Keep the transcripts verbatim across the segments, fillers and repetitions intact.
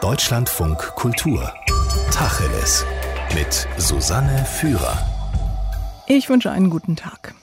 Deutschlandfunk Kultur. Tacheles. Mit Susanne Führer. Ich wünsche einen guten Tag.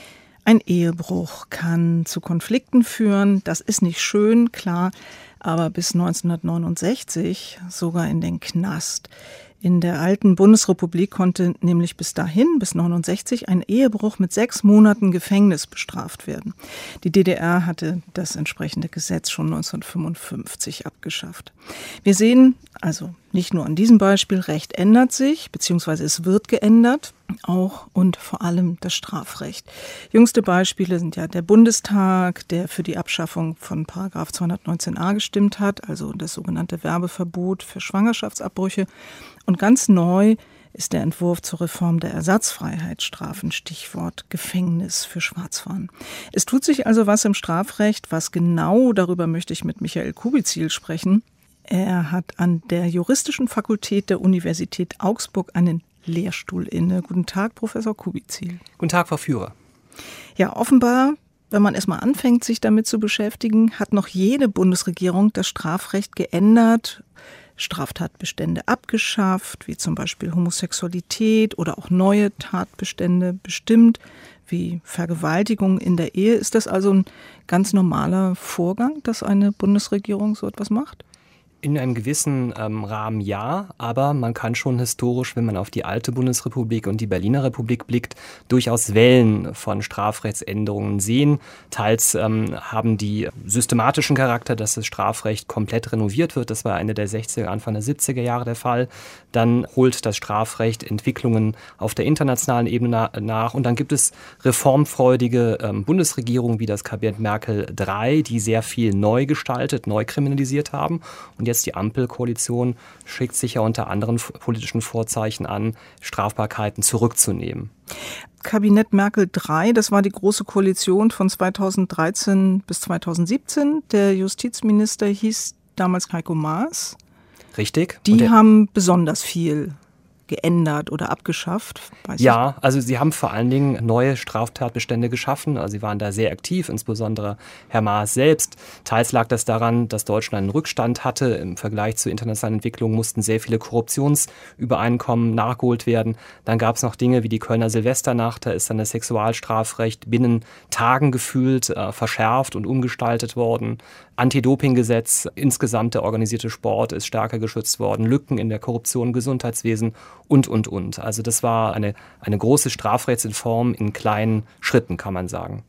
Ein Ehebruch kann zu Konflikten führen. Das ist nicht schön, klar, aber bis neunzehnhundertneunundsechzig sogar in den Knast. In der alten Bundesrepublik konnte nämlich bis dahin, bis neunundsechzig, ein Ehebruch mit sechs Monaten Gefängnis bestraft werden. Die D D R hatte das entsprechende Gesetz schon neunzehnhundertfünfundfünfzig abgeschafft. Wir sehen also nicht nur an diesem Beispiel, Recht ändert sich, beziehungsweise es wird geändert, auch und vor allem das Strafrecht. Jüngste Beispiele sind ja der Bundestag, der für die Abschaffung von Paragraph zweihundertneunzehn a gestimmt hat, also das sogenannte Werbeverbot für Schwangerschaftsabbrüche. Und ganz neu ist der Entwurf zur Reform der Ersatzfreiheitsstrafen, Stichwort Gefängnis für Schwarzfahren. Es tut sich also was im Strafrecht, was genau, darüber möchte ich mit Michael Kubizil sprechen. Er hat an der Juristischen Fakultät der Universität Augsburg einen Lehrstuhl inne. Guten Tag, Professor Kubizil. Guten Tag, Frau Führer. Ja, offenbar, wenn man erstmal anfängt, sich damit zu beschäftigen, hat noch jede Bundesregierung das Strafrecht geändert, Straftatbestände abgeschafft, wie zum Beispiel Homosexualität oder auch neue Tatbestände bestimmt, wie Vergewaltigung in der Ehe. Ist das also ein ganz normaler Vorgang, dass eine Bundesregierung so etwas macht? In einem gewissen ähm, Rahmen ja, aber man kann schon historisch, wenn man auf die alte Bundesrepublik und die Berliner Republik blickt, durchaus Wellen von Strafrechtsänderungen sehen. Teils ähm, haben die systematischen Charakter, dass das Strafrecht komplett renoviert wird. Das war Ende der sechziger, Anfang der siebziger Jahre der Fall. Dann holt das Strafrecht Entwicklungen auf der internationalen Ebene na- nach. Und dann gibt es reformfreudige ähm, Bundesregierungen wie das Kabinett Merkel drei, die sehr viel neu gestaltet, neu kriminalisiert haben. Und jetzt die Ampelkoalition schickt sich ja unter anderen politischen Vorzeichen an, Strafbarkeiten zurückzunehmen. Kabinett Merkel drei, das war die große Koalition von zweitausenddreizehn bis zweitausendsiebzehn. Der Justizminister hieß damals Heiko Maas. Richtig. Die haben besonders viel geändert oder abgeschafft? Weiß ja, ich. Also sie haben vor allen Dingen neue Straftatbestände geschaffen. Also sie waren da sehr aktiv, insbesondere Herr Maas selbst. Teils lag das daran, dass Deutschland einen Rückstand hatte. Im Vergleich zur internationalen Entwicklung mussten sehr viele Korruptionsübereinkommen nachgeholt werden. Dann gab es noch Dinge wie die Kölner Silvesternacht. Da ist dann das Sexualstrafrecht binnen Tagen gefühlt äh, verschärft und umgestaltet worden. Anti-Doping-Gesetz, insgesamt der organisierte Sport ist stärker geschützt worden. Lücken in der Korruption, Gesundheitswesen und, und, und. Also das war eine, eine große Strafrechtsreform in kleinen Schritten, kann man sagen.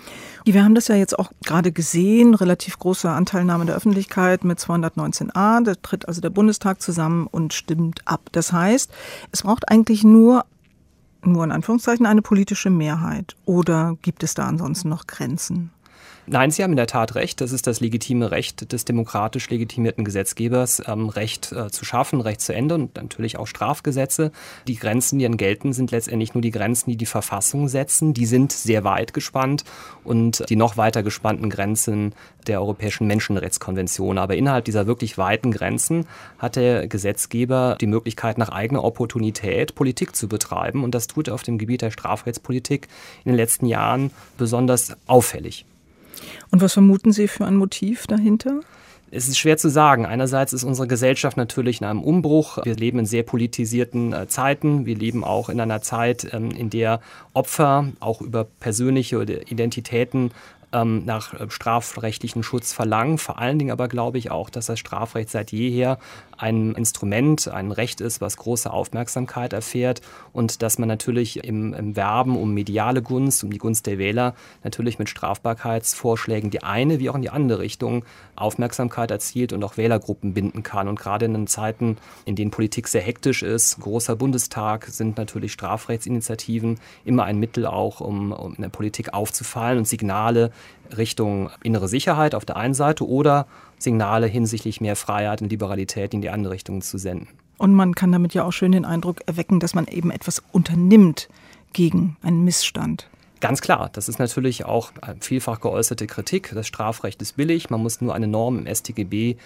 Wir haben das ja jetzt auch gerade gesehen, relativ große Anteilnahme der Öffentlichkeit mit zweihundertneunzehn a. Da tritt also der Bundestag zusammen und stimmt ab. Das heißt, es braucht eigentlich nur, nur in Anführungszeichen, eine politische Mehrheit. Oder gibt es da ansonsten noch Grenzen? Nein, Sie haben in der Tat recht. Das ist das legitime Recht des demokratisch legitimierten Gesetzgebers, ähm, Recht äh, zu schaffen, Recht zu ändern und natürlich auch Strafgesetze. Die Grenzen, die dann gelten, sind letztendlich nur die Grenzen, die die Verfassung setzen. Die sind sehr weit gespannt und die noch weiter gespannten Grenzen der Europäischen Menschenrechtskonvention. Aber innerhalb dieser wirklich weiten Grenzen hat der Gesetzgeber die Möglichkeit, nach eigener Opportunität Politik zu betreiben. Und das tut er auf dem Gebiet der Strafrechtspolitik in den letzten Jahren besonders auffällig. Und was vermuten Sie für ein Motiv dahinter? Es ist schwer zu sagen. Einerseits ist unsere Gesellschaft natürlich in einem Umbruch. Wir leben in sehr politisierten äh, Zeiten. Wir leben auch in einer Zeit, ähm, in der Opfer auch über persönliche Identitäten ähm, nach äh, strafrechtlichen Schutz verlangen. Vor allen Dingen aber glaube ich auch, dass das Strafrecht seit jeher ein Instrument, ein Recht ist, was große Aufmerksamkeit erfährt und dass man natürlich im, im Werben um mediale Gunst, um die Gunst der Wähler natürlich mit Strafbarkeitsvorschlägen die eine wie auch in die andere Richtung Aufmerksamkeit erzielt und auch Wählergruppen binden kann. Und gerade in den Zeiten, in denen Politik sehr hektisch ist, großer Bundestag, sind natürlich Strafrechtsinitiativen immer ein Mittel auch, um, um in der Politik aufzufallen und Signale Richtung innere Sicherheit auf der einen Seite oder Signale hinsichtlich mehr Freiheit und Liberalität in die andere Richtung zu senden. Und man kann damit ja auch schön den Eindruck erwecken, dass man eben etwas unternimmt gegen einen Missstand. Ganz klar, das ist natürlich auch vielfach geäußerte Kritik. Das Strafrecht ist billig, man muss nur eine Norm im S t G B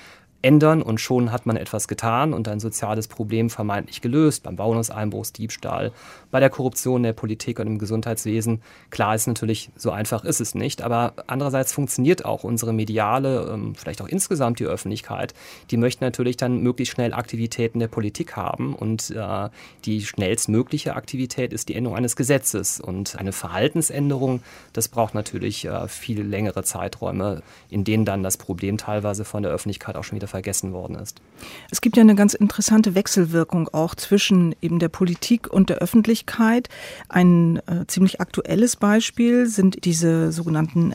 ändern und schon hat man etwas getan und ein soziales Problem vermeintlich gelöst, beim Wohnungseinbruchsdiebstahl, bei der Korruption der Politik und im Gesundheitswesen. Klar ist natürlich, so einfach ist es nicht, aber andererseits funktioniert auch unsere mediale, vielleicht auch insgesamt die Öffentlichkeit, die möchten natürlich dann möglichst schnell Aktivitäten der Politik haben und äh, die schnellstmögliche Aktivität ist die Änderung eines Gesetzes und eine Verhaltensänderung, das braucht natürlich äh, viel längere Zeiträume, in denen dann das Problem teilweise von der Öffentlichkeit auch schon wieder vergessen worden ist. Es gibt ja eine ganz interessante Wechselwirkung auch zwischen eben der Politik und der Öffentlichkeit. Ein äh, ziemlich aktuelles Beispiel sind diese sogenannten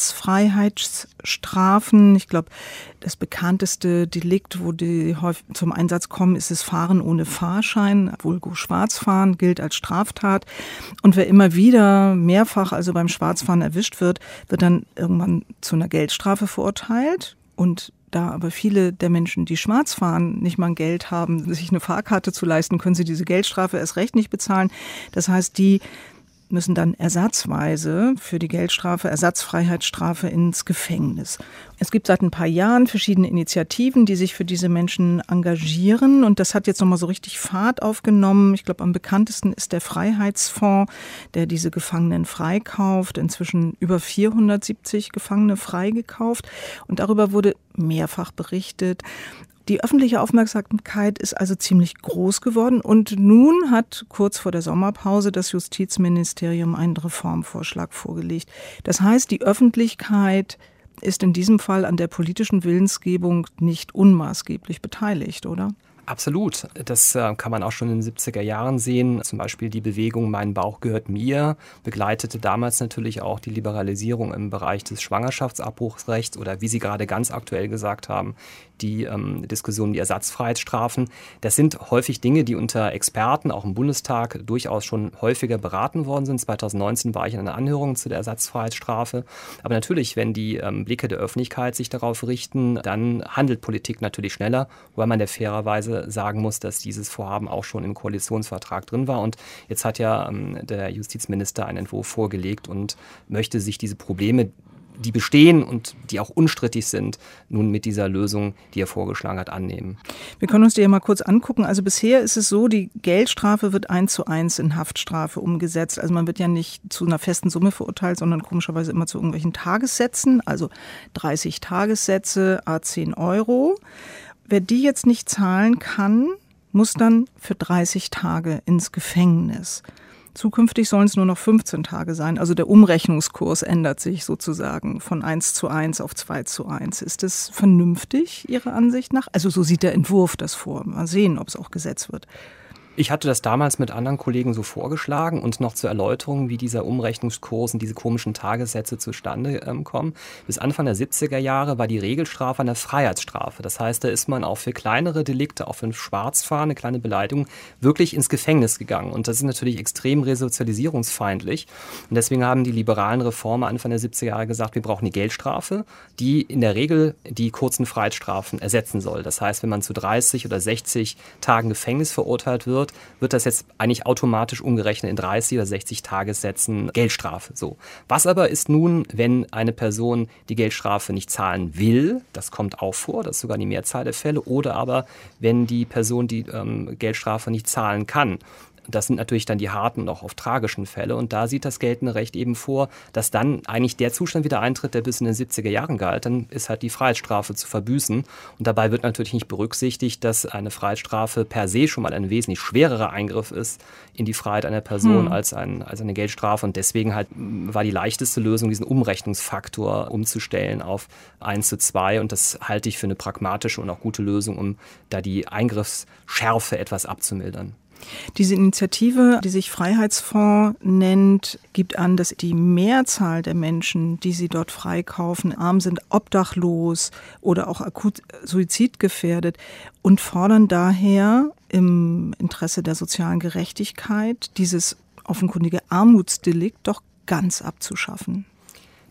Ersatzfreiheitsstrafen. Ich glaube, das bekannteste Delikt, wo die häufig zum Einsatz kommen, ist das Fahren ohne Fahrschein, vulgo Schwarzfahren, gilt als Straftat. Und wer immer wieder mehrfach also beim Schwarzfahren erwischt wird, wird dann irgendwann zu einer Geldstrafe verurteilt. Und da aber viele der Menschen, die schwarz fahren, nicht mal Geld haben, sich eine Fahrkarte zu leisten, können sie diese Geldstrafe erst recht nicht bezahlen. Das heißt, die müssen dann ersatzweise für die Geldstrafe, Ersatzfreiheitsstrafe ins Gefängnis. Es gibt seit ein paar Jahren verschiedene Initiativen, die sich für diese Menschen engagieren. Und das hat jetzt nochmal so richtig Fahrt aufgenommen. Ich glaube, am bekanntesten ist der Freiheitsfonds, der diese Gefangenen freikauft. Inzwischen über vierhundertsiebzig Gefangene freigekauft. Und darüber wurde mehrfach berichtet. Die öffentliche Aufmerksamkeit ist also ziemlich groß geworden und nun hat kurz vor der Sommerpause das Justizministerium einen Reformvorschlag vorgelegt. Das heißt, die Öffentlichkeit ist in diesem Fall an der politischen Willensgebung nicht unmaßgeblich beteiligt, oder? Absolut. Das äh, kann man auch schon in den siebziger Jahren sehen. Zum Beispiel die Bewegung Mein Bauch gehört mir begleitete damals natürlich auch die Liberalisierung im Bereich des Schwangerschaftsabbruchsrechts oder wie Sie gerade ganz aktuell gesagt haben, die ähm, Diskussion um die Ersatzfreiheitsstrafen. Das sind häufig Dinge, die unter Experten, auch im Bundestag, durchaus schon häufiger beraten worden sind. zweitausendneunzehn war ich in einer Anhörung zu der Ersatzfreiheitsstrafe. Aber natürlich, wenn die ähm, Blicke der Öffentlichkeit sich darauf richten, dann handelt Politik natürlich schneller, weil man der fairerweise sagen muss, dass dieses Vorhaben auch schon im Koalitionsvertrag drin war. Und jetzt hat ja ähm, der Justizminister einen Entwurf vorgelegt und möchte sich diese Probleme, die bestehen und die auch unstrittig sind, nun mit dieser Lösung, die er vorgeschlagen hat, annehmen. Wir können uns die ja mal kurz angucken. Also bisher ist es so, die Geldstrafe wird eins zu eins in Haftstrafe umgesetzt. Also man wird ja nicht zu einer festen Summe verurteilt, sondern komischerweise immer zu irgendwelchen Tagessätzen, also dreißig Tagessätze, à zehn Euro. Wer die jetzt nicht zahlen kann, muss dann für dreißig Tage ins Gefängnis. Zukünftig sollen es nur noch fünfzehn Tage sein. Also der Umrechnungskurs ändert sich sozusagen von eins zu eins auf zwei zu eins. Ist das vernünftig Ihrer Ansicht nach? Also so sieht der Entwurf das vor. Mal sehen, ob es auch Gesetz wird. Ich hatte das damals mit anderen Kollegen so vorgeschlagen und noch zur Erläuterung, wie dieser Umrechnungskurs und diese komischen Tagessätze zustande ähm, kommen. Bis Anfang der siebziger Jahre war die Regelstrafe eine Freiheitsstrafe. Das heißt, da ist man auch für kleinere Delikte, auch für ein Schwarzfahren, eine kleine Beleidigung, wirklich ins Gefängnis gegangen. Und das ist natürlich extrem resozialisierungsfeindlich. Und deswegen haben die liberalen Reformer Anfang der siebziger Jahre gesagt, wir brauchen die Geldstrafe, die in der Regel die kurzen Freiheitsstrafen ersetzen soll. Das heißt, wenn man zu dreißig oder sechzig Tagen Gefängnis verurteilt wird, wird das jetzt eigentlich automatisch umgerechnet in dreißig oder sechzig Tagessätzen Geldstrafe. So. Was aber ist nun, wenn eine Person die Geldstrafe nicht zahlen will? Das kommt auch vor, das ist sogar die Mehrzahl der Fälle. Oder aber, wenn die Person die ähm, Geldstrafe nicht zahlen kann. Das sind natürlich dann die harten und auch oft tragischen Fälle. Und da sieht das geltende Recht eben vor, dass dann eigentlich der Zustand wieder eintritt, der bis in den siebziger Jahren galt. Dann ist halt die Freiheitsstrafe zu verbüßen. Und dabei wird natürlich nicht berücksichtigt, dass eine Freiheitsstrafe per se schon mal ein wesentlich schwererer Eingriff ist in die Freiheit einer Person hm. als, ein, als eine Geldstrafe. Und deswegen halt war die leichteste Lösung, diesen Umrechnungsfaktor umzustellen auf eins zu zwei. Und das halte ich für eine pragmatische und auch gute Lösung, um da die Eingriffsschärfe etwas abzumildern. Diese Initiative, die sich Freiheitsfonds nennt, gibt an, dass die Mehrzahl der Menschen, die sie dort freikaufen, arm sind, obdachlos oder auch akut suizidgefährdet und fordern daher im Interesse der sozialen Gerechtigkeit dieses offenkundige Armutsdelikt doch ganz abzuschaffen.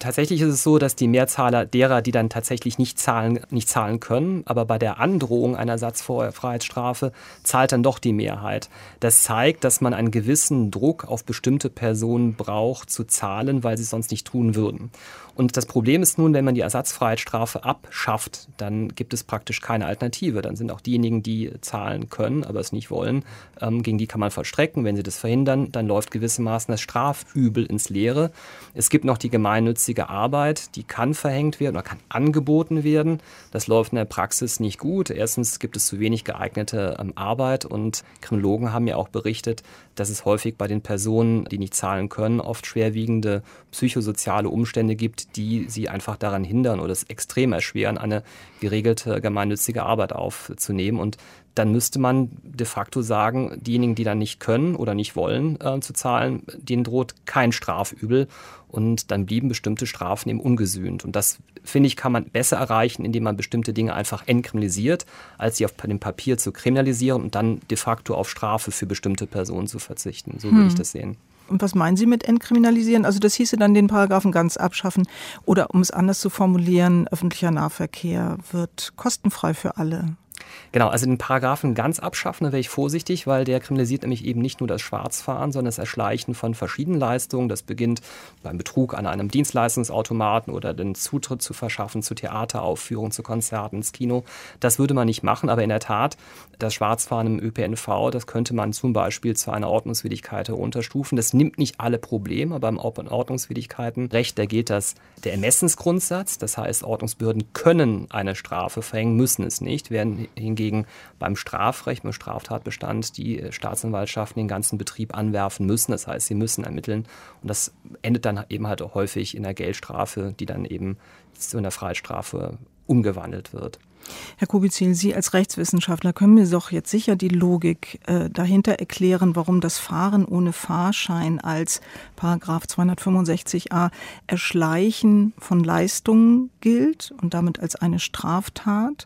Tatsächlich ist es so, dass die Mehrzahl derer, die dann tatsächlich nicht zahlen, nicht zahlen können, aber bei der Androhung einer Ersatzfreiheitsstrafe zahlt dann doch die Mehrheit. Das zeigt, dass man einen gewissen Druck auf bestimmte Personen braucht, zu zahlen, weil sie es sonst nicht tun würden. Und das Problem ist nun, wenn man die Ersatzfreiheitsstrafe abschafft, dann gibt es praktisch keine Alternative. Dann sind auch diejenigen, die zahlen können, aber es nicht wollen, ähm, gegen die kann man vollstrecken. Wenn sie das verhindern, dann läuft gewissermaßen das Strafübel ins Leere. Es gibt noch die gemeinnützige Arbeit, die kann verhängt werden oder kann angeboten werden. Das läuft in der Praxis nicht gut. Erstens gibt es zu wenig geeignete ähm, Arbeit und Kriminologen haben ja auch berichtet, dass es häufig bei den Personen, die nicht zahlen können, oft schwerwiegende psychosoziale Umstände gibt, die sie einfach daran hindern oder es extrem erschweren, eine geregelte gemeinnützige Arbeit aufzunehmen. Und dann müsste man de facto sagen, diejenigen, die dann nicht können oder nicht wollen äh, zu zahlen, denen droht kein Strafübel. Und dann blieben bestimmte Strafen eben ungesühnt. Und das, finde ich, kann man besser erreichen, indem man bestimmte Dinge einfach entkriminalisiert, als sie auf dem Papier zu kriminalisieren und dann de facto auf Strafe für bestimmte Personen zu verzichten. So würde hm. ich das sehen. Und was meinen Sie mit entkriminalisieren? Also das hieße dann den Paragraphen ganz abschaffen. Oder um es anders zu formulieren, öffentlicher Nahverkehr wird kostenfrei für alle. Genau, also den Paragraphen ganz abschaffen, da wäre ich vorsichtig, weil der kriminalisiert nämlich eben nicht nur das Schwarzfahren, sondern das Erschleichen von verschiedenen Leistungen. Das beginnt beim Betrug an einem Dienstleistungsautomaten oder den Zutritt zu verschaffen zu Theateraufführungen, zu Konzerten, ins Kino. Das würde man nicht machen, aber in der Tat, das Schwarzfahren im Ö P N V, das könnte man zum Beispiel zu einer Ordnungswidrigkeit herunterstufen. Das nimmt nicht alle Probleme, aber beim Ordnungswidrigkeitenrecht, da gilt das der Ermessensgrundsatz. Das heißt, Ordnungsbehörden können eine Strafe verhängen, müssen es nicht, werden hingegen beim Strafrecht, beim Straftatbestand die Staatsanwaltschaften den ganzen Betrieb anwerfen müssen. Das heißt, sie müssen ermitteln und das endet dann eben halt auch häufig in der Geldstrafe, die dann eben zu einer Freiheitsstrafe umgewandelt wird. Herr Kubizil, Sie als Rechtswissenschaftler können mir doch jetzt sicher die Logik äh, dahinter erklären, warum das Fahren ohne Fahrschein als Paragraph zweihundertfünfundsechzig a Erschleichen von Leistungen gilt und damit als eine Straftat.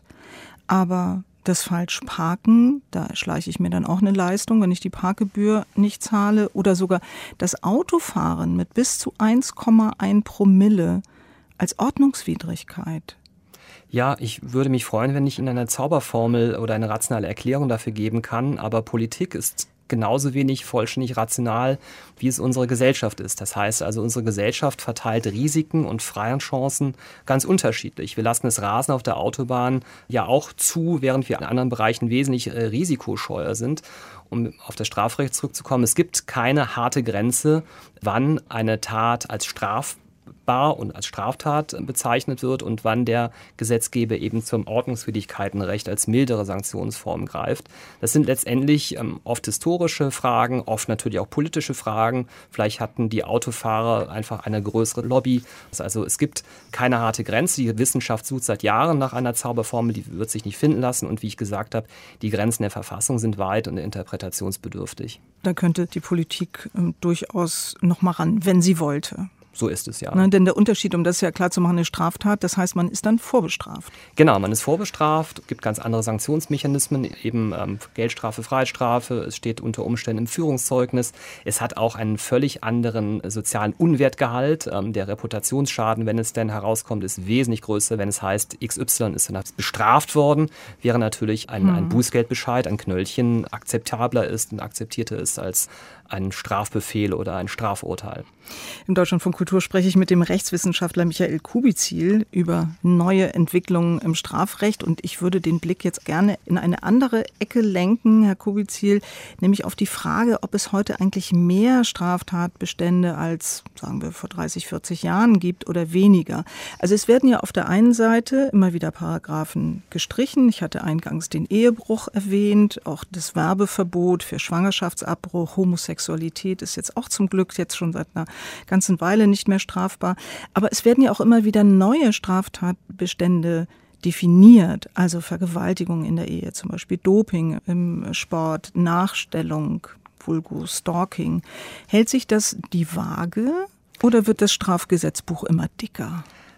Aber das Falschparken, da erschleiche ich mir dann auch eine Leistung, wenn ich die Parkgebühr nicht zahle. Oder sogar das Autofahren mit bis zu eins Komma eins Promille als Ordnungswidrigkeit. Ja, ich würde mich freuen, wenn ich Ihnen eine Zauberformel oder eine rationale Erklärung dafür geben kann. Aber Politik ist genauso wenig vollständig rational, wie es unsere Gesellschaft ist. Das heißt also, unsere Gesellschaft verteilt Risiken und Freiheitschancen ganz unterschiedlich. Wir lassen das Rasen auf der Autobahn ja auch zu, während wir in anderen Bereichen wesentlich äh, risikoscheuer sind. Um auf das Strafrecht zurückzukommen, es gibt keine harte Grenze, wann eine Tat als strafbar und als Straftat bezeichnet wird und wann der Gesetzgeber eben zum Ordnungswidrigkeitenrecht als mildere Sanktionsform greift. Das sind letztendlich ähm, oft historische Fragen, oft natürlich auch politische Fragen. Vielleicht hatten die Autofahrer einfach eine größere Lobby. Also es gibt keine harte Grenze. Die Wissenschaft sucht seit Jahren nach einer Zauberformel, die wird sich nicht finden lassen. Und wie ich gesagt habe, die Grenzen der Verfassung sind weit und interpretationsbedürftig. Da könnte die Politik ähm, durchaus noch mal ran, wenn sie wollte. So ist es ja. Ne, denn der Unterschied, um das ja klar zu machen, eine Straftat, das heißt, man ist dann vorbestraft. Genau, man ist vorbestraft, es gibt ganz andere Sanktionsmechanismen, eben ähm, Geldstrafe, Freiheitsstrafe, es steht unter Umständen im Führungszeugnis. Es hat auch einen völlig anderen sozialen Unwertgehalt. Ähm, der Reputationsschaden, wenn es denn herauskommt, ist wesentlich größer, wenn es heißt, X Y ist dann bestraft worden, wäre natürlich ein, hm. ein Bußgeldbescheid, ein Knöllchen akzeptabler ist und akzeptierter ist als ein Strafbefehl oder ein Strafurteil. Im Deutschlandfunk Kultur spreche ich mit dem Rechtswissenschaftler Michael Kubizil über neue Entwicklungen im Strafrecht und ich würde den Blick jetzt gerne in eine andere Ecke lenken, Herr Kubizil, nämlich auf die Frage, ob es heute eigentlich mehr Straftatbestände als, sagen wir, vor dreißig, vierzig Jahren gibt oder weniger. Also es werden ja auf der einen Seite immer wieder Paragraphen gestrichen. Ich hatte eingangs den Ehebruch erwähnt, auch das Werbeverbot für Schwangerschaftsabbruch, Homosexualität ist jetzt auch zum Glück jetzt schon seit einer ganzen Weile nicht mehr strafbar. Aber es werden ja auch immer wieder neue Straftatbestände definiert, also Vergewaltigung in der Ehe, zum Beispiel Doping im Sport, Nachstellung, vulgo Stalking. Hält sich das die Waage oder wird das Strafgesetzbuch immer dicker?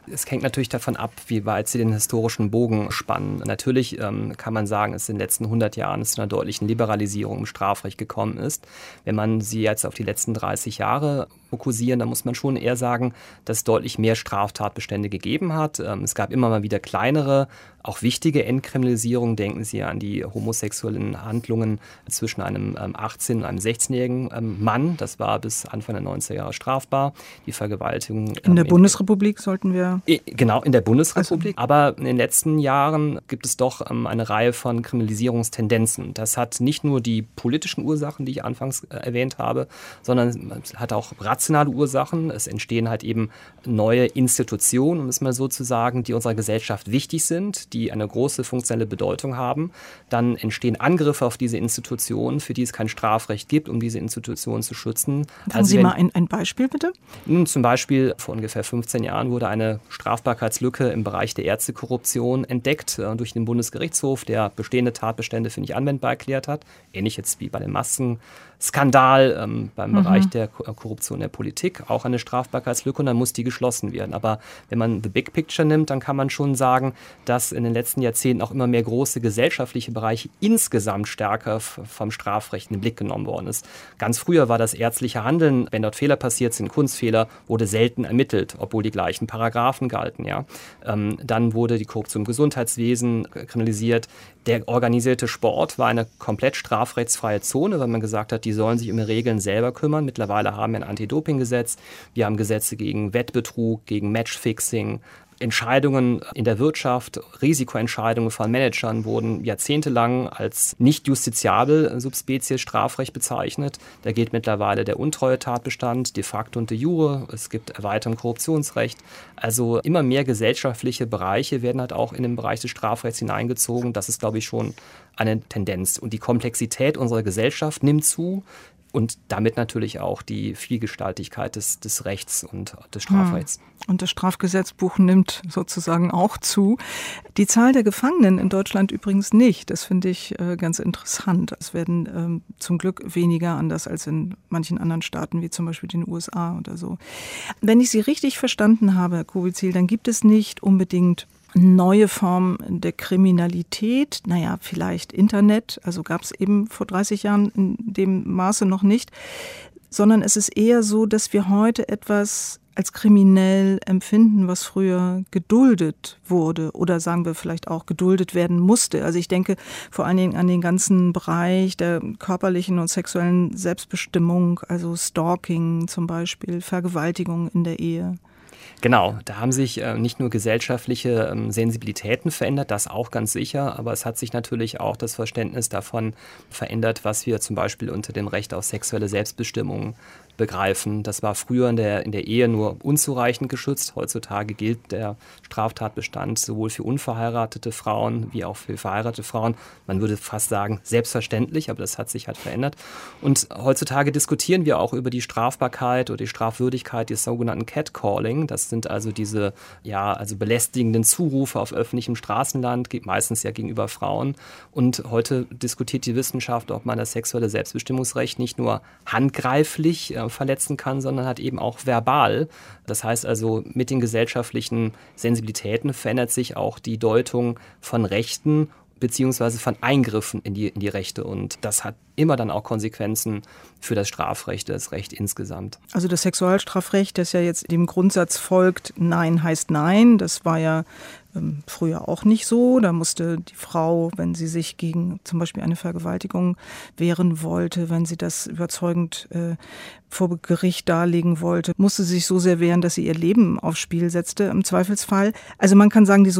Es hängt natürlich davon ab, wie weit Sie den historischen Bogen spannen. Natürlich ähm, kann man sagen, dass in den letzten hundert Jahren es zu einer deutlichen Liberalisierung im Strafrecht gekommen ist. Wenn man sie jetzt auf die letzten dreißig Jahre fokussieren, dann muss man schon eher sagen, dass es deutlich mehr Straftatbestände gegeben hat. Ähm, es gab immer mal wieder kleinere, auch wichtige Entkriminalisierungen. Denken Sie an die homosexuellen Handlungen zwischen einem ähm, achtzehn- und einem sechzehnjährigen ähm, Mann. Das war bis Anfang der neunziger Jahre strafbar. Die Vergewaltigung. In der ähm, Bundesrepublik sollten wir... Genau, in der Bundesrepublik. Also. Aber in den letzten Jahren gibt es doch ähm, eine Reihe von Kriminalisierungstendenzen. Das hat nicht nur die politischen Ursachen, die ich anfangs äh, erwähnt habe, sondern es hat auch rationale Ursachen. Es entstehen halt eben neue Institutionen, um es mal so zu sagen, die unserer Gesellschaft wichtig sind, die eine große funktionelle Bedeutung haben. Dann entstehen Angriffe auf diese Institutionen, für die es kein Strafrecht gibt, um diese Institutionen zu schützen. Sagen also, Sie wenn, mal ein, ein Beispiel, bitte. Nun, zum Beispiel vor ungefähr fünfzehn Jahren wurde eine Strafbarkeitslücke im Bereich der Ärztekorruption entdeckt äh, durch den Bundesgerichtshof, der bestehende Tatbestände für nicht anwendbar erklärt hat. Ähnlich jetzt wie bei dem Maskenskandal ähm, beim mhm. Bereich der Korruption der Politik. Auch eine Strafbarkeitslücke und dann muss die geschlossen werden. Aber wenn man the big picture nimmt, dann kann man schon sagen, dass in den letzten Jahrzehnten auch immer mehr große gesellschaftliche Bereiche insgesamt stärker f- vom Strafrecht in den Blick genommen worden ist. Ganz früher war das ärztliche Handeln, wenn dort Fehler passiert sind, Kunstfehler, wurde selten ermittelt, obwohl die gleichen Paragraphen galten. Ja. Ähm, dann wurde die Korruption im Gesundheitswesen kriminalisiert. Der organisierte Sport war eine komplett strafrechtsfreie Zone, weil man gesagt hat, die sollen sich um ihre Regeln selber kümmern. Mittlerweile haben wir ein Anti-Doping-Gesetz, wir haben Gesetze gegen Wettbetrug, gegen Matchfixing. Entscheidungen in der Wirtschaft, Risikoentscheidungen von Managern wurden jahrzehntelang als nicht justiziabel subspezies Strafrecht bezeichnet. Da gilt mittlerweile der Untreue-Tatbestand, de facto und de jure. Es gibt Erweiterung Korruptionsrecht. Also immer mehr gesellschaftliche Bereiche werden halt auch in den Bereich des Strafrechts hineingezogen. Das ist, glaube ich, schon eine Tendenz. Und die Komplexität unserer Gesellschaft nimmt zu. Und damit natürlich auch die Vielgestaltigkeit des, des Rechts und des Strafrechts. Und das Strafgesetzbuch nimmt sozusagen auch zu. Die Zahl der Gefangenen in Deutschland übrigens nicht. Das finde ich äh, ganz interessant. Es werden ähm, zum Glück weniger, anders als in manchen anderen Staaten, wie zum Beispiel den U S A oder so. Wenn ich Sie richtig verstanden habe, Herr Kubizil, dann gibt es nicht unbedingt neue Formen der Kriminalität, naja, vielleicht Internet, also gab es eben vor dreißig Jahren in dem Maße noch nicht, sondern es ist eher so, dass wir heute etwas als kriminell empfinden, was früher geduldet wurde oder sagen wir vielleicht auch geduldet werden musste. Also ich denke vor allen Dingen an den ganzen Bereich der körperlichen und sexuellen Selbstbestimmung, also Stalking zum Beispiel, Vergewaltigung in der Ehe. Genau, da haben sich äh, nicht nur gesellschaftliche ähm, Sensibilitäten verändert, das auch ganz sicher, aber es hat sich natürlich auch das Verständnis davon verändert, was wir zum Beispiel unter dem Recht auf sexuelle Selbstbestimmung begreifen. Das war früher in der, in der Ehe nur unzureichend geschützt. Heutzutage gilt der Straftatbestand sowohl für unverheiratete Frauen wie auch für verheiratete Frauen. Man würde fast sagen, selbstverständlich, aber das hat sich halt verändert. Und heutzutage diskutieren wir auch über die Strafbarkeit oder die Strafwürdigkeit des sogenannten Catcalling. Das sind also diese ja, also belästigenden Zurufe auf öffentlichem Straßenland, meistens ja gegenüber Frauen. Und heute diskutiert die Wissenschaft, ob man das sexuelle Selbstbestimmungsrecht nicht nur handgreiflich äh, verletzen kann, sondern halt eben auch verbal. Das heißt also, mit den gesellschaftlichen Sensibilitäten verändert sich auch die Deutung von Rechten beziehungsweise von Eingriffen in die, in die Rechte. Und das hat immer dann auch Konsequenzen für das Strafrecht, das Recht insgesamt. Also das Sexualstrafrecht, das ja jetzt dem Grundsatz folgt, Nein heißt Nein, das war ja ähm, früher auch nicht so. Da musste die Frau, wenn sie sich gegen zum Beispiel eine Vergewaltigung wehren wollte, wenn sie das überzeugend äh, vor Gericht darlegen wollte, musste sie sich so sehr wehren, dass sie ihr Leben aufs Spiel setzte im Zweifelsfall. Also man kann sagen, die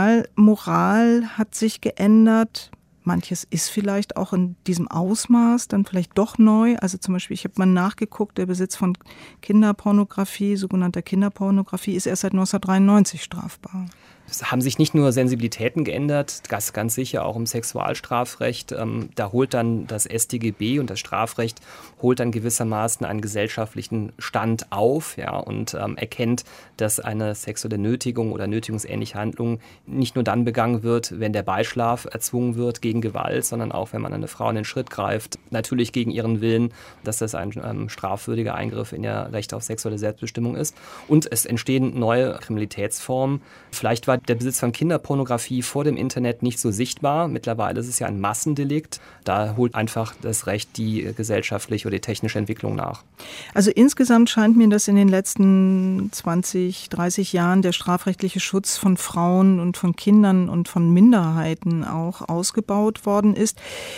Sozialmoral hat sich geändert. Manches ist vielleicht auch in diesem Ausmaß dann vielleicht doch neu. Also zum Beispiel, ich habe mal nachgeguckt, der Besitz von Kinderpornografie, sogenannter Kinderpornografie, ist erst seit neunzehnhundertdreiundneunzig strafbar. Es haben sich nicht nur Sensibilitäten geändert, ganz, ganz sicher auch im Sexualstrafrecht. Ähm, da holt dann das S t G B und das Strafrecht holt dann gewissermaßen einen gesellschaftlichen Stand auf, ja, und ähm, erkennt, dass eine sexuelle Nötigung oder nötigungsähnliche Handlung nicht nur dann begangen wird, wenn der Beischlaf erzwungen wird gegen Gewalt, sondern auch, wenn man eine Frau in den Schritt greift, natürlich gegen ihren Willen, dass das ein ähm, strafwürdiger Eingriff in ihr Recht auf sexuelle Selbstbestimmung ist. Und es entstehen neue Kriminalitätsformen. Vielleicht war der Besitz von Kinderpornografie vor dem Internet nicht so sichtbar. Mittlerweile ist es ja ein Massendelikt. Da holt einfach das Recht die gesellschaftliche oder die technische Entwicklung nach. Also insgesamt scheint mir, dass in den letzten zwanzig, dreißig Jahren der strafrechtliche Schutz von Frauen und von Kindern und von Minderheiten auch ausgebaut worden ist.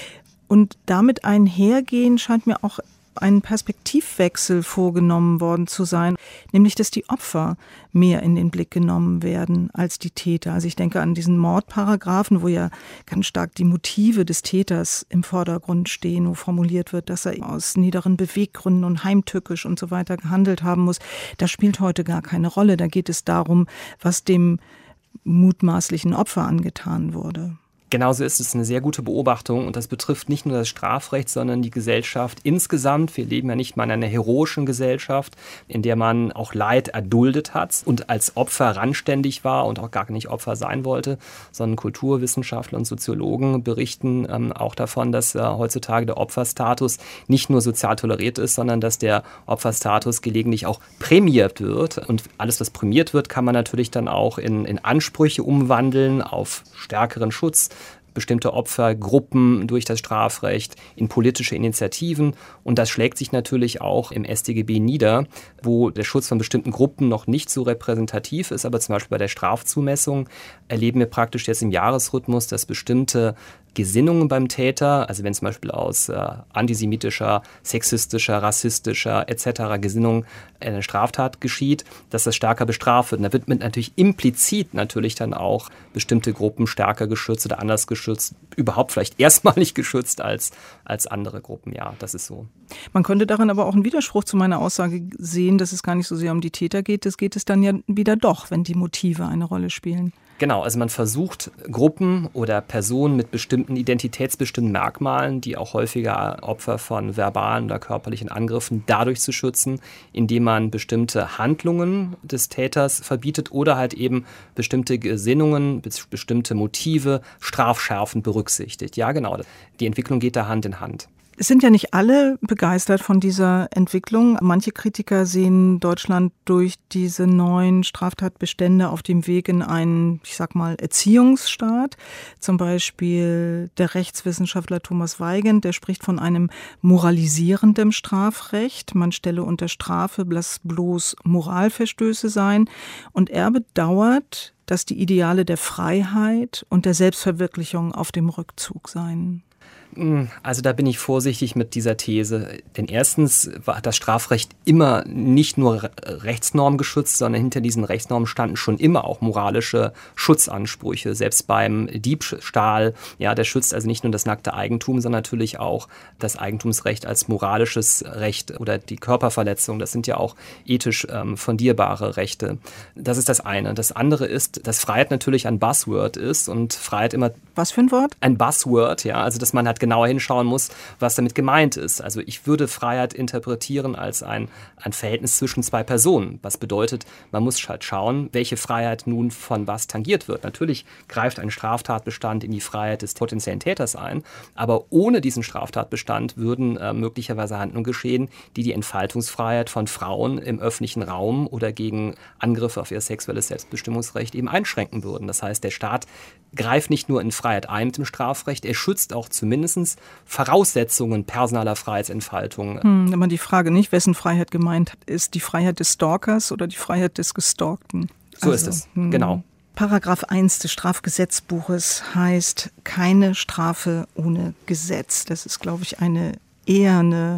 Und damit einhergehen scheint mir auch ein Perspektivwechsel vorgenommen worden zu sein, nämlich dass die Opfer mehr in den Blick genommen werden als die Täter. Also ich denke an diesen Mordparagraphen, wo ja ganz stark die Motive des Täters im Vordergrund stehen, wo formuliert wird, dass er aus niederen Beweggründen und heimtückisch und so weiter gehandelt haben muss. Das spielt heute gar keine Rolle. Da geht es darum, was dem mutmaßlichen Opfer angetan wurde. Genauso ist es eine sehr gute Beobachtung und das betrifft nicht nur das Strafrecht, sondern die Gesellschaft insgesamt. Wir leben ja nicht mal in einer heroischen Gesellschaft, in der man auch Leid erduldet hat und als Opfer randständig war und auch gar nicht Opfer sein wollte, sondern Kulturwissenschaftler und Soziologen berichten ähm, auch davon, dass äh, heutzutage der Opferstatus nicht nur sozial toleriert ist, sondern dass der Opferstatus gelegentlich auch prämiert wird. Und alles, was prämiert wird, kann man natürlich dann auch in, in Ansprüche umwandeln auf stärkeren Schutz, bestimmte Opfergruppen durch das Strafrecht, in politische Initiativen. Und das schlägt sich natürlich auch im S t G B nieder, wo der Schutz von bestimmten Gruppen noch nicht so repräsentativ ist. Aber zum Beispiel bei der Strafzumessung erleben wir praktisch jetzt im Jahresrhythmus, dass bestimmte Gesinnungen beim Täter, also wenn zum Beispiel aus äh, antisemitischer, sexistischer, rassistischer et cetera Gesinnung eine Straftat geschieht, dass das stärker bestraft wird. Und da wird mit natürlich implizit natürlich dann auch bestimmte Gruppen stärker geschützt oder anders geschützt, überhaupt vielleicht erstmalig geschützt als, als andere Gruppen. Ja, das ist so. Man könnte darin aber auch einen Widerspruch zu meiner Aussage sehen, dass es gar nicht so sehr um die Täter geht. Das geht es dann ja wieder doch, wenn die Motive eine Rolle spielen. Genau, also man versucht Gruppen oder Personen mit bestimmten identitätsbestimmten Merkmalen, die auch häufiger Opfer von verbalen oder körperlichen Angriffen, dadurch zu schützen, indem man bestimmte Handlungen des Täters verbietet oder halt eben bestimmte Gesinnungen, bestimmte Motive strafschärfend berücksichtigt. Ja, genau, die Entwicklung geht da Hand in Hand. Es sind ja nicht alle begeistert von dieser Entwicklung. Manche Kritiker sehen Deutschland durch diese neuen Straftatbestände auf dem Weg in einen, ich sag mal, Erziehungsstaat. Zum Beispiel der Rechtswissenschaftler Thomas Weigand, der spricht von einem moralisierenden Strafrecht. Man stelle unter Strafe, dass bloß Moralverstöße seien. Und er bedauert, dass die Ideale der Freiheit und der Selbstverwirklichung auf dem Rückzug seien. Also da bin ich vorsichtig mit dieser These. Denn erstens war das Strafrecht immer nicht nur Rechtsnormen geschützt, sondern hinter diesen Rechtsnormen standen schon immer auch moralische Schutzansprüche. Selbst beim Diebstahl, ja, der schützt also nicht nur das nackte Eigentum, sondern natürlich auch das Eigentumsrecht als moralisches Recht oder die Körperverletzung. Das sind ja auch ethisch ähm, fundierbare Rechte. Das ist das eine. Das andere ist, dass Freiheit natürlich ein Buzzword ist und Freiheit immer... Was für ein Wort? Ein Buzzword, ja, also dass man halt genauer hinschauen muss, was damit gemeint ist. Also ich würde Freiheit interpretieren als ein, ein Verhältnis zwischen zwei Personen. Was bedeutet, man muss halt schauen, welche Freiheit nun von was tangiert wird. Natürlich greift ein Straftatbestand in die Freiheit des potenziellen Täters ein, aber ohne diesen Straftatbestand würden äh, möglicherweise Handlungen geschehen, die die Entfaltungsfreiheit von Frauen im öffentlichen Raum oder gegen Angriffe auf ihr sexuelles Selbstbestimmungsrecht eben einschränken würden. Das heißt, der Staat greift nicht nur in Freiheit ein mit dem Strafrecht, er schützt auch zumindest Voraussetzungen personaler Freiheitsentfaltung. Hm, immer die Frage nicht, wessen Freiheit gemeint ist, die Freiheit des Stalkers oder die Freiheit des Gestalkten. So also, ist es, hm. genau. Paragraph eins des Strafgesetzbuches heißt keine Strafe ohne Gesetz. Das ist, glaube ich, eine eher eine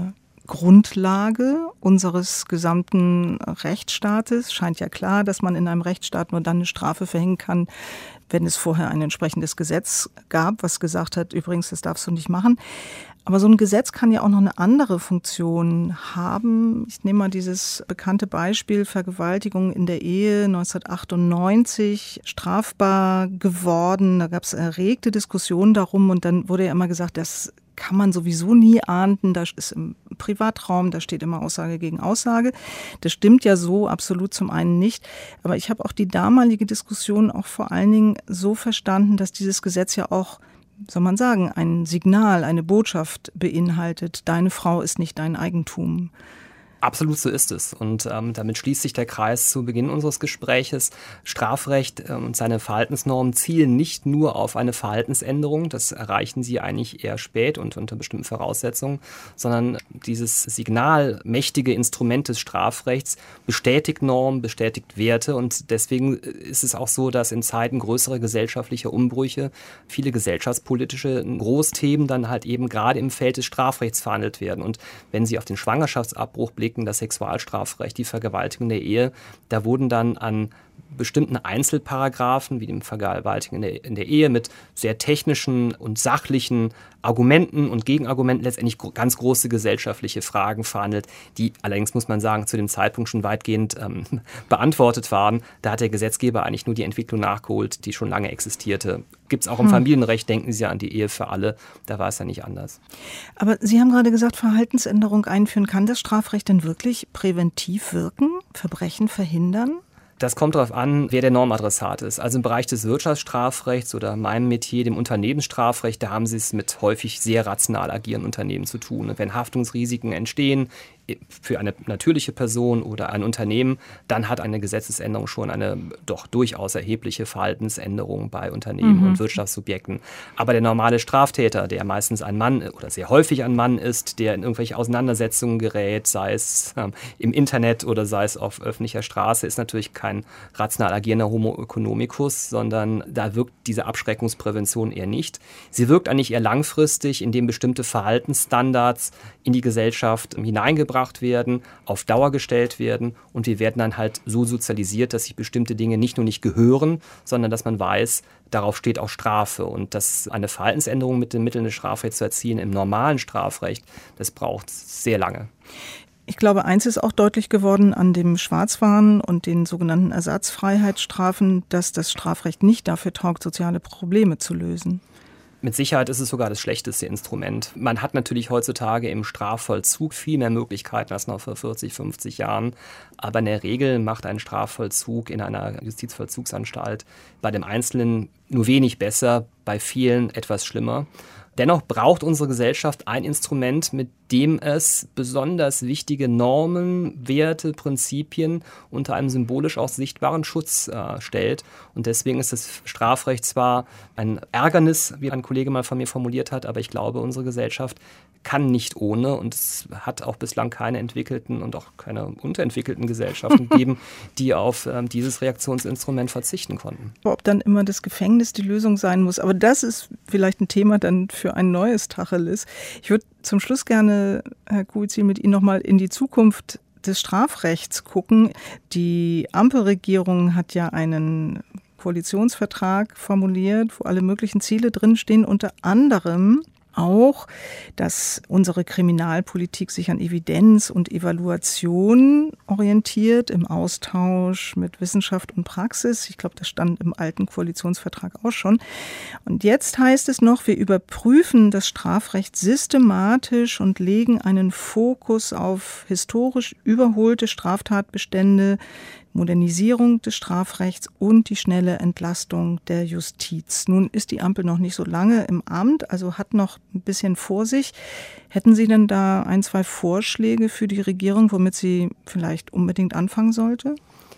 Grundlage unseres gesamten Rechtsstaates. Scheint ja klar, dass man in einem Rechtsstaat nur dann eine Strafe verhängen kann, wenn es vorher ein entsprechendes Gesetz gab, was gesagt hat, übrigens, das darfst du nicht machen. Aber so ein Gesetz kann ja auch noch eine andere Funktion haben. Ich nehme mal dieses bekannte Beispiel Vergewaltigung in der Ehe neunzehnhundertachtundneunzig, strafbar geworden. Da gab es erregte Diskussionen darum und dann wurde ja immer gesagt, das kann man sowieso nie ahnden. Da ist im Privatraum, da steht immer Aussage gegen Aussage. Das stimmt ja so absolut zum einen nicht. Aber ich habe auch die damalige Diskussion auch vor allen Dingen so verstanden, dass dieses Gesetz ja auch, soll man sagen, ein Signal, eine Botschaft beinhaltet. Deine Frau ist nicht dein Eigentum. Absolut so ist es. Und ähm, damit schließt sich der Kreis zu Beginn unseres Gespräches. Strafrecht ähm, und seine Verhaltensnormen zielen nicht nur auf eine Verhaltensänderung, das erreichen sie eigentlich eher spät und unter bestimmten Voraussetzungen, sondern dieses signalmächtige Instrument des Strafrechts bestätigt Normen, bestätigt Werte. Und deswegen ist es auch so, dass in Zeiten größerer gesellschaftlicher Umbrüche viele gesellschaftspolitische Großthemen dann halt eben gerade im Feld des Strafrechts verhandelt werden. Und wenn Sie auf den Schwangerschaftsabbruch blicken, das Sexualstrafrecht, die Vergewaltigung der Ehe, da wurden dann an bestimmten Einzelparagraphen, wie dem Vergewaltigung in der, in der Ehe, mit sehr technischen und sachlichen Argumenten und Gegenargumenten letztendlich ganz große gesellschaftliche Fragen verhandelt, die allerdings, muss man sagen, zu dem Zeitpunkt schon weitgehend ähm, beantwortet waren. Da hat der Gesetzgeber eigentlich nur die Entwicklung nachgeholt, die schon lange existierte. Gibt es auch im hm. Familienrecht, denken Sie an die Ehe für alle, da war es ja nicht anders. Aber Sie haben gerade gesagt, Verhaltensänderung einführen. Kann das Strafrecht denn wirklich präventiv wirken, Verbrechen verhindern? Das kommt darauf an, wer der Normadressat ist. Also im Bereich des Wirtschaftsstrafrechts oder meinem Metier, dem Unternehmensstrafrecht, da haben Sie es mit häufig sehr rational agierenden Unternehmen zu tun. Und wenn Haftungsrisiken entstehen für eine natürliche Person oder ein Unternehmen, dann hat eine Gesetzesänderung schon eine doch durchaus erhebliche Verhaltensänderung bei Unternehmen mhm. und Wirtschaftssubjekten. Aber der normale Straftäter, der meistens ein Mann oder sehr häufig ein Mann ist, der in irgendwelche Auseinandersetzungen gerät, sei es ähm, im Internet oder sei es auf öffentlicher Straße, ist natürlich kein rational agierender Homo economicus, sondern da wirkt diese Abschreckungsprävention eher nicht. Sie wirkt eigentlich eher langfristig, indem bestimmte Verhaltensstandards in die Gesellschaft hineingebracht werden, auf Dauer gestellt werden und wir werden dann halt so sozialisiert, dass sich bestimmte Dinge nicht nur nicht gehören, sondern dass man weiß, darauf steht auch Strafe und dass eine Verhaltensänderung mit den Mitteln des Strafrechts zu erzielen im normalen Strafrecht, das braucht sehr lange. Ich glaube, eins ist auch deutlich geworden an dem Schwarzfahren und den sogenannten Ersatzfreiheitsstrafen, dass das Strafrecht nicht dafür taugt, soziale Probleme zu lösen. Mit Sicherheit ist es sogar das schlechteste Instrument. Man hat natürlich heutzutage im Strafvollzug viel mehr Möglichkeiten als noch vor vierzig, fünfzig Jahren. Aber in der Regel macht ein Strafvollzug in einer Justizvollzugsanstalt bei dem Einzelnen nur wenig besser, bei vielen etwas schlimmer. Dennoch braucht unsere Gesellschaft ein Instrument, mit dem es besonders wichtige Normen, Werte, Prinzipien unter einem symbolisch auch sichtbaren Schutz äh, stellt. Und deswegen ist das Strafrecht zwar ein Ärgernis, wie ein Kollege mal von mir formuliert hat, aber ich glaube, unsere Gesellschaft kann nicht ohne und es hat auch bislang keine entwickelten und auch keine unterentwickelten Gesellschaften gegeben, die auf ähm, dieses Reaktionsinstrument verzichten konnten. Ob dann immer das Gefängnis die Lösung sein muss, aber das ist vielleicht ein Thema dann für ein neues Tacheles. Ich würde zum Schluss gerne, Herr Kuizil, mit Ihnen nochmal in die Zukunft des Strafrechts gucken. Die Ampelregierung hat ja einen Koalitionsvertrag formuliert, wo alle möglichen Ziele drinstehen, unter anderem auch, dass unsere Kriminalpolitik sich an Evidenz und Evaluation orientiert, im Austausch mit Wissenschaft und Praxis. Ich glaube, das stand im alten Koalitionsvertrag auch schon. Und jetzt heißt es noch, wir überprüfen das Strafrecht systematisch und legen einen Fokus auf historisch überholte Straftatbestände, Modernisierung des Strafrechts und die schnelle Entlastung der Justiz. Nun ist die Ampel noch nicht so lange im Amt, also hat noch ein bisschen vor sich. Hätten Sie denn da ein, zwei Vorschläge für die Regierung, womit sie vielleicht unbedingt anfangen sollte?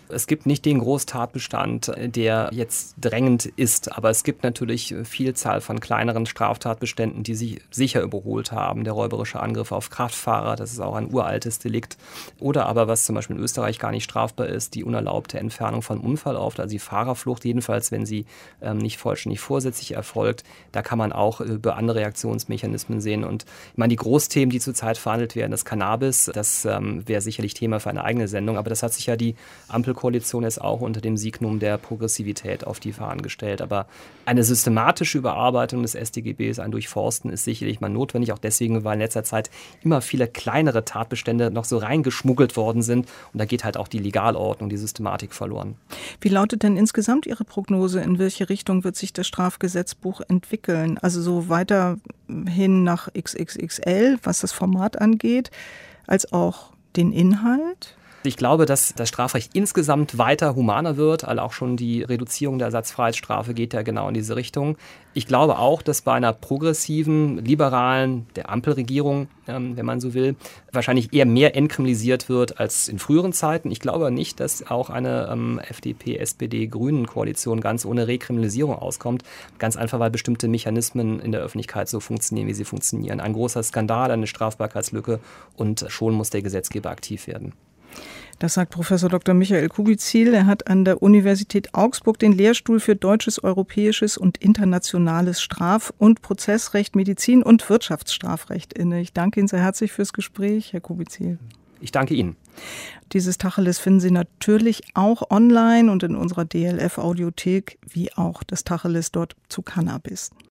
Es gibt nicht den Großtatbestand, der jetzt drängend ist, aber es gibt natürlich Vielzahl von kleineren Straftatbeständen, die sich sicher überholt haben. Der räuberische Angriff auf Kraftfahrer, das ist auch ein uraltes Delikt. Oder aber, was zum Beispiel in Österreich gar nicht strafbar ist, die unerlaubte Entfernung von Unfallort, also die Fahrerflucht, jedenfalls wenn sie ähm, nicht vollständig vorsätzlich erfolgt. Da kann man auch über andere Reaktionsmechanismen sehen. Und ich meine, die Großthemen, die zurzeit verhandelt werden, das Cannabis, das ähm, wäre sicherlich Thema für eine eigene Sendung, aber das hat sich ja die Ampel Koalition ist auch unter dem Signum der Progressivität auf die Fahnen gestellt. Aber eine systematische Überarbeitung des S t G Bs, ein Durchforsten, ist sicherlich mal notwendig, auch deswegen, weil in letzter Zeit immer viele kleinere Tatbestände noch so reingeschmuggelt worden sind. Und da geht halt auch die Legalordnung, die Systematik verloren. Wie lautet denn insgesamt Ihre Prognose? In welche Richtung wird sich das Strafgesetzbuch entwickeln? Also so weiterhin nach X X X L, was das Format angeht, als auch den Inhalt? Ich glaube, dass das Strafrecht insgesamt weiter humaner wird, also auch schon die Reduzierung der Ersatzfreiheitsstrafe geht ja genau in diese Richtung. Ich glaube auch, dass bei einer progressiven, liberalen, der Ampelregierung, ähm, wenn man so will, wahrscheinlich eher mehr entkriminalisiert wird als in früheren Zeiten. Ich glaube nicht, dass auch eine ähm, F D P, S P D, Grünen-Koalition ganz ohne Rekriminalisierung auskommt. Ganz einfach, weil bestimmte Mechanismen in der Öffentlichkeit so funktionieren, wie sie funktionieren. Ein großer Skandal, eine Strafbarkeitslücke und schon muss der Gesetzgeber aktiv werden. Das sagt Professor Doktor Michael Kubizil. Er hat an der Universität Augsburg den Lehrstuhl für deutsches, europäisches und internationales Straf- und Prozessrecht, Medizin und Wirtschaftsstrafrecht inne. Ich danke Ihnen sehr herzlich fürs Gespräch, Herr Kubizil. Ich danke Ihnen. Dieses Tacheles finden Sie natürlich auch online und in unserer D L F-Audiothek, wie auch das Tacheles dort zu Cannabis.